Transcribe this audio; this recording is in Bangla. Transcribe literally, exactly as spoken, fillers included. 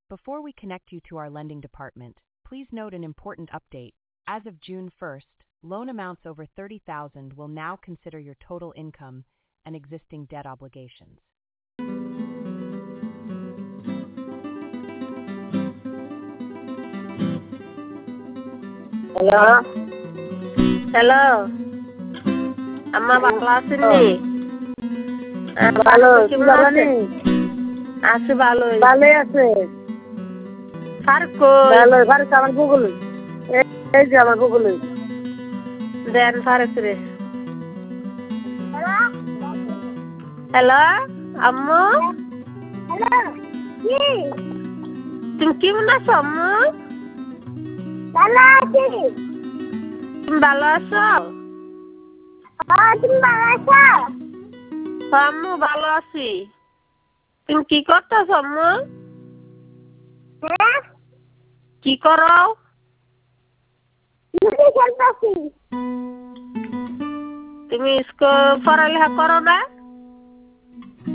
Before we connect you to our lending department, please note an important update. As of June first, loan amounts over thirty thousand dollars will now consider your total income and existing debt obligations. Hello hello আম্মা ভালো আছেননি? ভালো কেমন আছেন? আছে ভালোই ভালোই আছে ফারুক কই? ভালো ফারুক আমার গুগল এই যে আমার গুগল দেন ফারুক রে। হ্যালো আম্মু হ্যালো কি তুমি কেমন আছো আম্মু? ভালো আছি তুমি ভালো আছো? হ্যাঁ তুমি ভালো আছো? আম্মু ভালো আছি। তুমি কি করতেছ আম্মু? হ্যাঁ কি করো? লুডো খেলতেছি। তুমি স্কুল পড়ালেখা করো না?